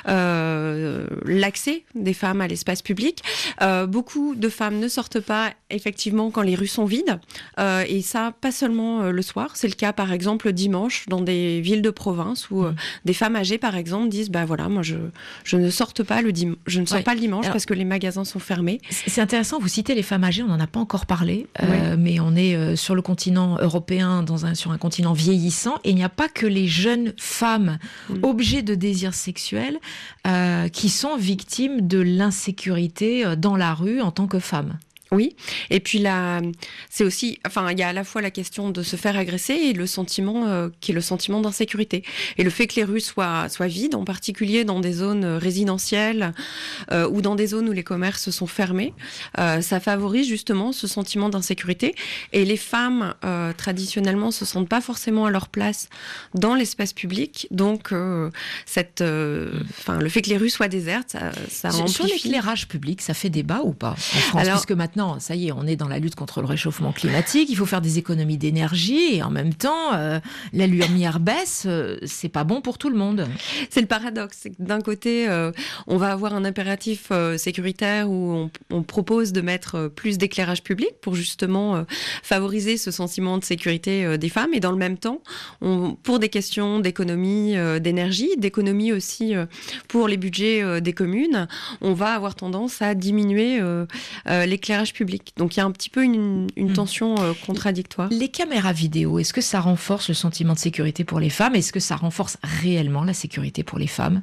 euh, l'accès des femmes à l'espace public. Euh, beaucoup de femmes ne sortent pas effectivement quand les rues sont vides, euh, et ça pas seulement euh, le soir. C'est le cas par exemple dimanche dans des villes de province où euh, mmh. des femmes âgées par exemple disent bah voilà, moi je je ne sorte pas le dim- je ne sors ouais. pas le dimanche. Alors, parce que les magasins sont fermés. C'est intéressant, vous citez les femmes âgées, on n'en a pas encore parlé, euh, ouais. mais on est euh, sur le continent européen, dans un, sur un continent vieillissant, et il n'y a pas que les jeunes femmes mmh. objets de désir sexuel euh, qui sont victimes de l'insécurité dans la rue en tant que femmes. Oui, et puis là, c'est aussi, enfin, il y a à la fois la question de se faire agresser et le sentiment euh, qui est le sentiment d'insécurité. Et le fait que les rues soient, soient vides, en particulier dans des zones résidentielles euh, ou dans des zones où les commerces sont fermés, euh, ça favorise justement ce sentiment d'insécurité. Et les femmes, euh, traditionnellement, se sentent pas forcément à leur place dans l'espace public. Donc, euh, cette, euh, enfin, le fait que les rues soient désertes, ça, ça amplifie. Sur l'éclairage public, ça fait débat ou pas en France? Alors, puisque maintenant, ça y est, on est dans la lutte contre le réchauffement climatique, il faut faire des économies d'énergie et en même temps, euh, la lumière baisse, euh, c'est pas bon pour tout le monde. C'est le paradoxe, c'est que d'un côté, euh, on va avoir un impératif euh, sécuritaire où on, on propose de mettre euh, plus d'éclairage public pour justement euh, favoriser ce sentiment de sécurité euh, des femmes, et dans le même temps, on, pour des questions d'économie euh, d'énergie, d'économie aussi euh, pour les budgets euh, des communes, on va avoir tendance à diminuer euh, euh, l'éclairage public. Donc il y a un petit peu une, une tension euh, contradictoire. Les caméras vidéo, est-ce que ça renforce le sentiment de sécurité pour les femmes? Est-ce que ça renforce réellement la sécurité pour les femmes?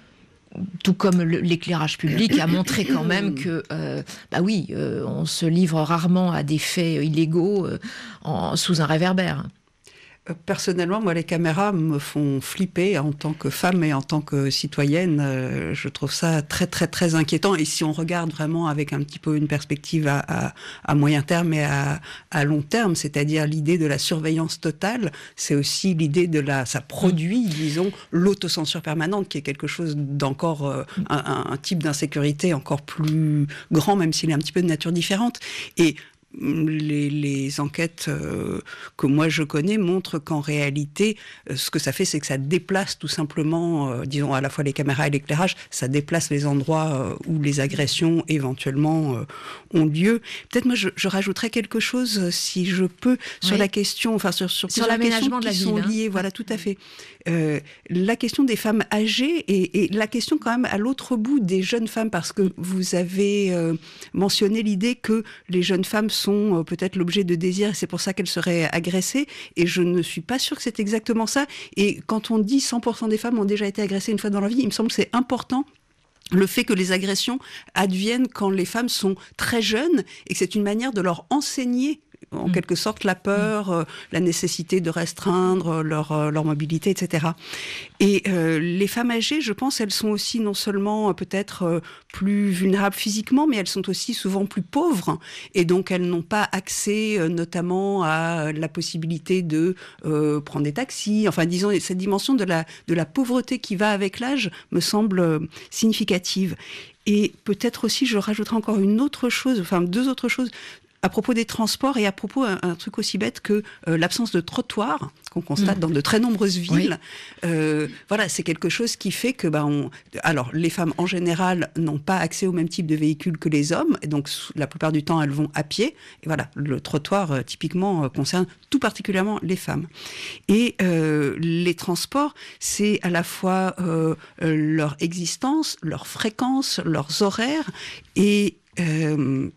Tout comme le, l'éclairage public a montré quand même que, euh, bah oui, euh, on se livre rarement à des faits illégaux euh, en, sous un réverbère. Personnellement, moi, les caméras me font flipper en tant que femme et en tant que citoyenne. Euh, je trouve ça très, très, très inquiétant. Et si on regarde vraiment avec un petit peu une perspective à, à, à moyen terme et à, à long terme, c'est-à-dire l'idée de la surveillance totale, c'est aussi l'idée de la... Ça produit, disons, l'autocensure permanente, qui est quelque chose d'encore... Euh, un, un type d'insécurité encore plus grand, même s'il est un petit peu de nature différente. Et Les, les enquêtes euh, que moi je connais montrent qu'en réalité, euh, ce que ça fait, c'est que ça déplace tout simplement, euh, disons à la fois les caméras et l'éclairage, ça déplace les endroits euh, où les agressions éventuellement euh, ont lieu. Peut-être moi je, je rajouterais quelque chose, euh, si je peux, sur oui. la question, enfin sur sur, sur l'aménagement de la ville. Sont liées, hein. Voilà, tout à fait. Euh, la question des femmes âgées et, et la question quand même à l'autre bout des jeunes femmes, parce que vous avez euh, mentionné l'idée que les jeunes femmes sont euh, peut-être l'objet de désir et c'est pour ça qu'elles seraient agressées, et je ne suis pas sûre que c'est exactement ça. Et quand on dit cent pour cent des femmes ont déjà été agressées une fois dans leur vie, il me semble que c'est important le fait que les agressions adviennent quand les femmes sont très jeunes et que c'est une manière de leur enseigner en mmh. quelque sorte la peur, euh, la nécessité de restreindre leur, euh, leur mobilité, et cetera. Et euh, les femmes âgées, je pense, elles sont aussi non seulement euh, peut-être euh, plus vulnérables physiquement, mais elles sont aussi souvent plus pauvres. Et donc, elles n'ont pas accès euh, notamment à la possibilité de euh, prendre des taxis. Enfin, disons, cette dimension de la, de la pauvreté qui va avec l'âge me semble euh, significative. Et peut-être aussi, je rajouterai encore une autre chose, enfin deux autres choses, à propos des transports et à propos un, un truc aussi bête que euh, l'absence de trottoirs qu'on constate mmh. dans de très nombreuses villes. Oui. Euh, voilà, c'est quelque chose qui fait que, bah, on... alors les femmes en général n'ont pas accès au même type de véhicule que les hommes, et donc la plupart du temps elles vont à pied. Et voilà, le trottoir euh, typiquement euh, concerne tout particulièrement les femmes. Et euh, les transports, c'est à la fois euh, leur existence, leur fréquence, leurs horaires et euh,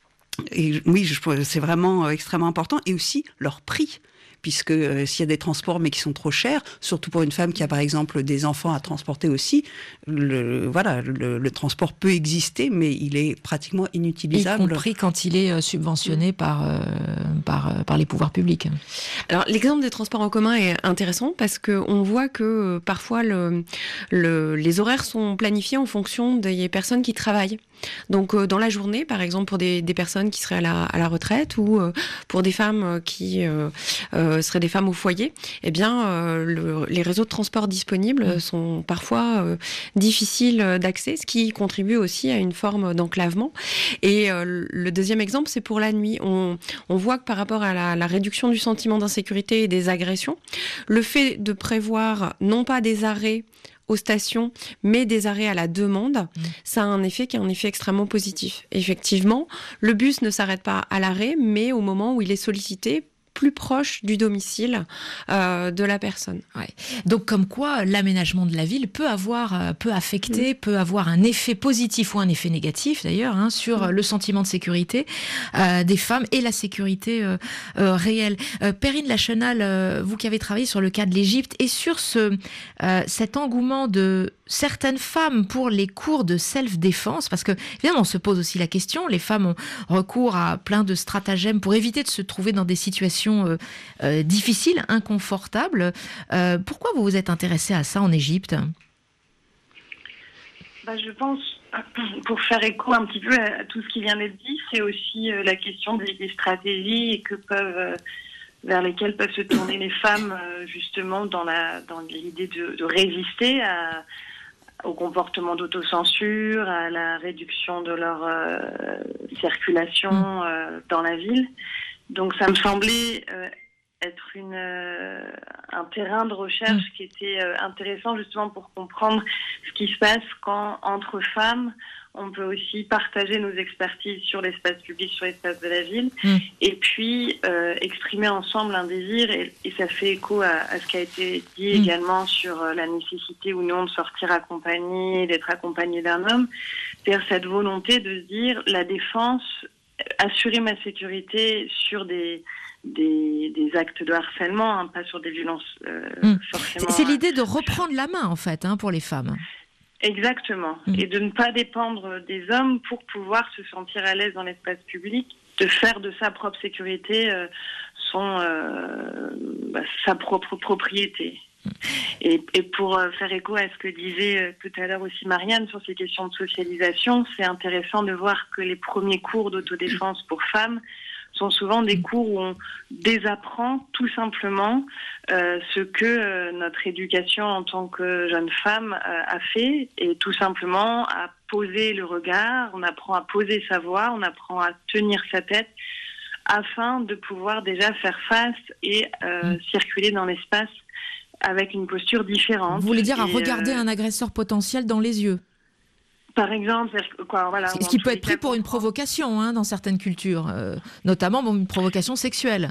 Et oui, je, c'est vraiment extrêmement important. Et aussi leur prix. Puisque euh, s'il y a des transports mais qui sont trop chers, surtout pour une femme qui a par exemple des enfants à transporter aussi, le, voilà, le, le transport peut exister, mais il est pratiquement inutilisable. Y compris quand il est subventionné par, euh, par, par les pouvoirs publics. Alors l'exemple des transports en commun est intéressant parce qu'on voit que euh, parfois le, le, les horaires sont planifiés en fonction des personnes qui travaillent. Donc euh, dans la journée, par exemple pour des, des personnes qui seraient à la, à la retraite ou euh, pour des femmes qui euh, euh, euh, seraient des femmes au foyer, eh bien, euh, le, les réseaux de transport disponibles sont parfois euh, difficiles d'accès, ce qui contribue aussi à une forme d'enclavement. Et euh, le deuxième exemple, c'est pour la nuit. On, on voit que par rapport à la, la réduction du sentiment d'insécurité et des agressions, le fait de prévoir non pas des arrêts aux stations, mais des arrêts à la demande, mmh. ça a un effet qui est un effet extrêmement positif. Effectivement, le bus ne s'arrête pas à l'arrêt, mais au moment où il est sollicité, plus proche du domicile euh, de la personne. Ouais. Donc comme quoi l'aménagement de la ville peut avoir, peut affecter, mmh. peut avoir un effet positif ou un effet négatif d'ailleurs hein, sur mmh. le sentiment de sécurité euh, des femmes et la sécurité euh, euh, réelle. Euh, Perrine Lachenal, euh, vous qui avez travaillé sur le cas de l'Égypte et sur ce, euh, cet engouement de certaines femmes pour les cours de self-défense, parce que évidemment on se pose aussi la question, les femmes ont recours à plein de stratagèmes pour éviter de se trouver dans des situations euh, euh, difficiles, inconfortables. Euh, pourquoi vous vous êtes intéressée à ça en Égypte ? Bah, je pense, pour faire écho un petit peu à tout ce qui vient d'être dit, c'est aussi euh, la question des, des stratégies que peuvent, euh, vers lesquelles peuvent se tourner les femmes, euh, justement dans la dans l'idée de, de résister à au comportement d'autocensure, à la réduction de leur euh, circulation euh, dans la ville. Donc ça me semblait euh, être une, euh, un terrain de recherche qui était euh, intéressant justement pour comprendre ce qui se passe quand, entre femmes, on peut aussi partager nos expertises sur l'espace public, sur l'espace de la ville, mmh. et puis euh, exprimer ensemble un désir, et, et ça fait écho à, à ce qui a été dit mmh. également sur euh, la nécessité ou non de sortir accompagné, d'être accompagné d'un homme, c'est-à-dire cette volonté de se dire la défense, assurer ma sécurité sur des... Des, des actes de harcèlement, hein, pas sur des violences euh, mmh. forcément... C'est l'idée de reprendre la main, en fait, hein, pour les femmes. Exactement. Mmh. Et de ne pas dépendre des hommes pour pouvoir se sentir à l'aise dans l'espace public, de faire de sa propre sécurité euh, son, euh, bah, sa propre propriété. Mmh. Et, et pour euh, faire écho à ce que disait euh, tout à l'heure aussi Marianne sur ces questions de socialisation, c'est intéressant de voir que les premiers cours d'autodéfense pour femmes sont souvent des cours où on désapprend tout simplement euh, ce que euh, notre éducation en tant que jeune femme euh, a fait, et tout simplement à poser le regard, on apprend à poser sa voix, on apprend à tenir sa tête afin de pouvoir déjà faire face et euh, mmh. circuler dans l'espace avec une posture différente. Vous voulez dire et, à regarder euh, un agresseur potentiel dans les yeux ? Par exemple, quoi, voilà. Ce qui peut être pris pour une provocation hein, dans certaines cultures, euh, notamment bon, une provocation sexuelle.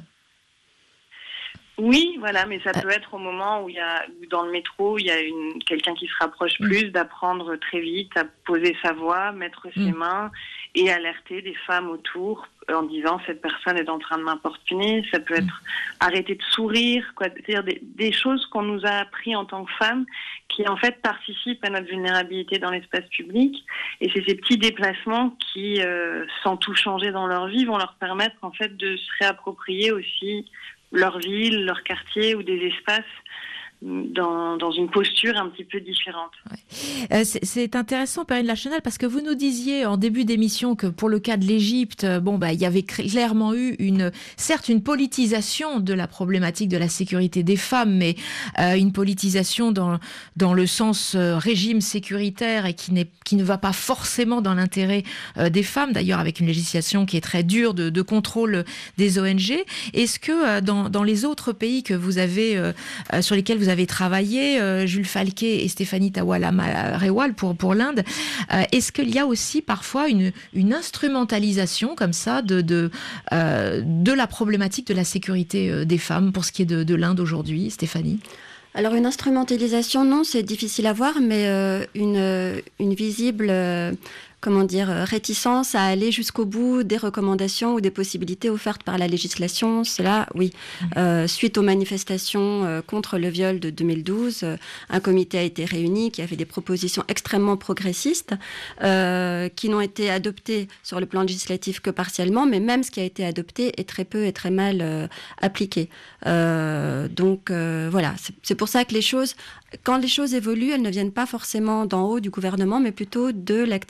Oui, voilà, mais ça peut être au moment où il y a, où dans le métro, il y a une, quelqu'un qui se rapproche plus, mmh. d'apprendre très vite à poser sa voix, mettre ses mmh. mains et alerter des femmes autour en disant cette personne est en train de m'importuner. Ça peut être mmh. arrêter de sourire, quoi, c'est-à-dire des, des choses qu'on nous a appris en tant que femmes qui en fait participent à notre vulnérabilité dans l'espace public. Et c'est ces petits déplacements qui, euh, sans tout changer dans leur vie, vont leur permettre en fait de se réapproprier aussi leur ville, leur quartier ou des espaces dans, dans une posture un petit peu différente. Ouais. Euh, c'est, c'est intéressant, Perrine Lachenal, parce que vous nous disiez en début d'émission que pour le cas de l'Égypte, bon, bah, il y avait clairement eu une, certes une politisation de la problématique de la sécurité des femmes, mais euh, une politisation dans, dans le sens euh, régime sécuritaire et qui, n'est, qui ne va pas forcément dans l'intérêt euh, des femmes, d'ailleurs avec une législation qui est très dure de, de contrôle des O N G. Est-ce que euh, dans, dans les autres pays que vous avez, euh, sur lesquels vous avez travaillé, euh, Jules Falquet et Stéphanie Tawala-Rewal pour, pour l'Inde, euh, est-ce qu'il y a aussi parfois une, une instrumentalisation comme ça de, de, euh, de la problématique de la sécurité des femmes pour ce qui est de, de l'Inde aujourd'hui, Stéphanie ? Alors une instrumentalisation, non, c'est difficile à voir, mais euh, une, une visible... Euh comment dire, réticence à aller jusqu'au bout des recommandations ou des possibilités offertes par la législation. Cela, oui. Euh, suite aux manifestations euh, contre le viol de deux mille douze, euh, un comité a été réuni qui a fait des propositions extrêmement progressistes euh, qui n'ont été adoptées sur le plan législatif que partiellement, mais même ce qui a été adopté est très peu et très mal euh, appliqué. Euh, donc euh, voilà, c'est, c'est pour ça que les choses, quand les choses évoluent, elles ne viennent pas forcément d'en haut du gouvernement, mais plutôt de l'activisme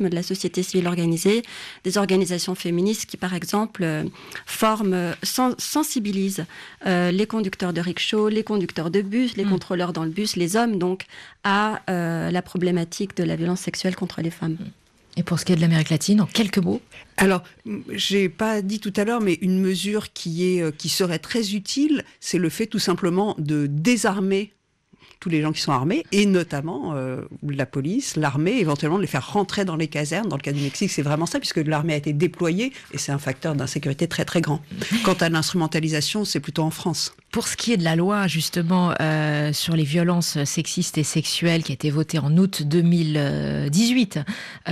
de la société civile organisée, des organisations féministes qui, par exemple, euh, forment, euh, sen- sensibilisent euh, les conducteurs de rickshaw, les conducteurs de bus, les mmh. contrôleurs dans le bus, les hommes, donc, à euh, la problématique de la violence sexuelle contre les femmes. Et pour ce qui est de l'Amérique latine, en quelques mots? Alors, j'ai pas dit tout à l'heure, mais une mesure qui est, qui serait très utile, c'est le fait tout simplement de désarmer tous les gens qui sont armés, et notamment euh, la police, l'armée, éventuellement de les faire rentrer dans les casernes. Dans le cas du Mexique, c'est vraiment ça, puisque l'armée a été déployée, et c'est un facteur d'insécurité très très grand. Quant à l'instrumentalisation, c'est plutôt en France. Pour ce qui est de la loi, justement, euh, sur les violences sexistes et sexuelles, qui a été votée en août deux mille dix-huit,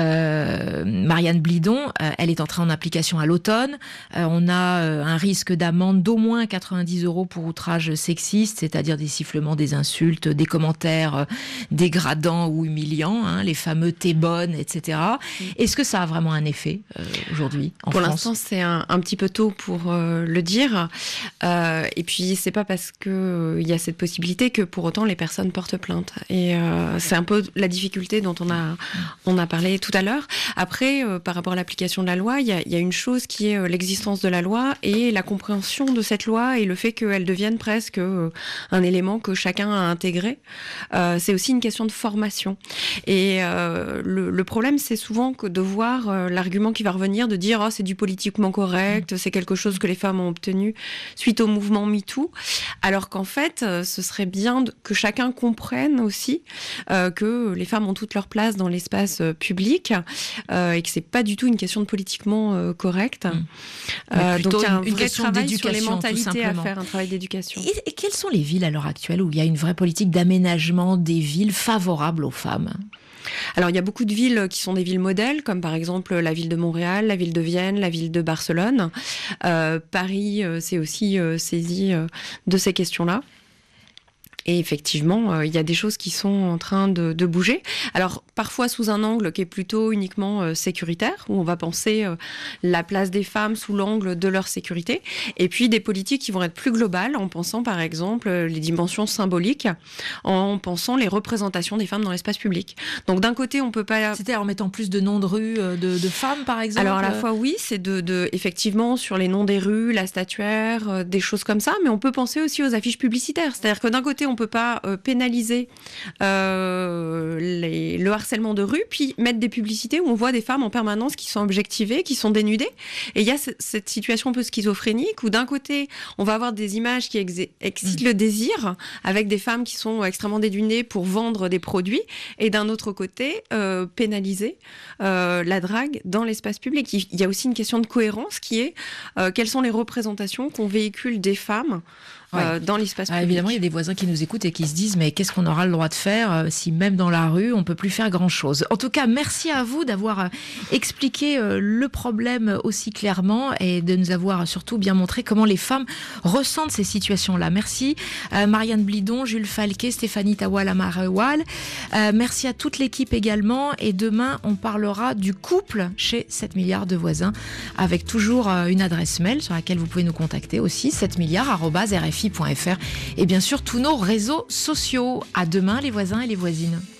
euh, Marianne Blidon, euh, elle est entrée en application à l'automne. Euh, on a euh, un risque d'amende d'au moins quatre-vingt-dix euros pour outrage sexiste, c'est-à-dire des sifflements, des insultes, des commentaires euh, dégradants ou humiliants, hein, les fameux « t'es bonne », et cetera. Mmh. Est-ce que ça a vraiment un effet euh, aujourd'hui en Pour France ? l'instant, c'est un, un petit peu tôt pour euh, le dire. Euh, et puis, c'est pas parce qu'il euh, y a cette possibilité que pour autant les personnes portent plainte. Et euh, c'est un peu la difficulté dont on a, on a parlé tout à l'heure. Après, euh, par rapport à l'application de la loi, il y a, y a une chose qui est euh, l'existence de la loi et la compréhension de cette loi et le fait qu'elle devienne presque euh, un élément que chacun a intégré. Euh, c'est aussi une question de formation. Et euh, le, le problème, c'est souvent que de voir euh, l'argument qui va revenir, de dire oh, c'est du politiquement correct, c'est quelque chose que les femmes ont obtenu suite au mouvement MeToo, alors qu'en fait, euh, ce serait bien de, que chacun comprenne aussi euh, que les femmes ont toute leur place dans l'espace euh, public euh, et que c'est pas du tout une question de politiquement euh, correct. Mmh. Euh, donc il y a un une vrai travail sur les mentalités à simplement. faire, un travail d'éducation. Et, et quelles sont les villes à l'heure actuelle où il y a une vraie politique d'aménagement des villes favorables aux femmes ? Alors, il y a beaucoup de villes qui sont des villes modèles, comme par exemple la ville de Montréal, la ville de Vienne, la ville de Barcelone. Euh, Paris euh, s'est aussi euh, saisi euh, de ces questions-là. Et effectivement, euh, il y a des choses qui sont en train de, de bouger. Alors, parfois sous un angle qui est plutôt uniquement euh, sécuritaire, où on va penser euh, la place des femmes sous l'angle de leur sécurité. Et puis, des politiques qui vont être plus globales, en pensant par exemple euh, les dimensions symboliques, en pensant les représentations des femmes dans l'espace public. Donc, d'un côté, on peut pas... C'est-à-dire en mettant plus de noms de rues euh, de, de femmes, par exemple ? Alors, à la fois, oui, c'est de, de, effectivement, sur les noms des rues, la statuaire, euh, des choses comme ça, mais on peut penser aussi aux affiches publicitaires. C'est-à-dire que d'un côté, on peut pas euh, pénaliser euh, les, le harcèlement de rue, puis mettre des publicités où on voit des femmes en permanence qui sont objectivées, qui sont dénudées. Et il y a c- cette situation un peu schizophrénique où d'un côté, on va avoir des images qui ex- excitent mmh. le désir, avec des femmes qui sont extrêmement dénudées pour vendre des produits, et d'un autre côté, euh, pénaliser euh, la drague dans l'espace public. Il y a aussi une question de cohérence qui est euh, quelles sont les représentations qu'on véhicule des femmes Euh, ouais. dans l'espace public. Ah, évidemment, il y a des voisins qui nous écoutent et qui se disent mais qu'est-ce qu'on aura le droit de faire euh, si même dans la rue on peut plus faire grand-chose. En tout cas, merci à vous d'avoir euh, expliqué euh, le problème aussi clairement et de nous avoir surtout bien montré comment les femmes ressentent ces situations-là. Merci euh, Marianne Blidon, Jules Falquet, Stéphanie Tawala-Marewal. Euh, merci à toute l'équipe également. Et demain, on parlera du couple chez sept milliards de voisins avec toujours euh, une adresse mail sur laquelle vous pouvez nous contacter aussi, sept milliards arobase r f i point f r et bien sûr tous nos réseaux sociaux. À demain les voisins et les voisines.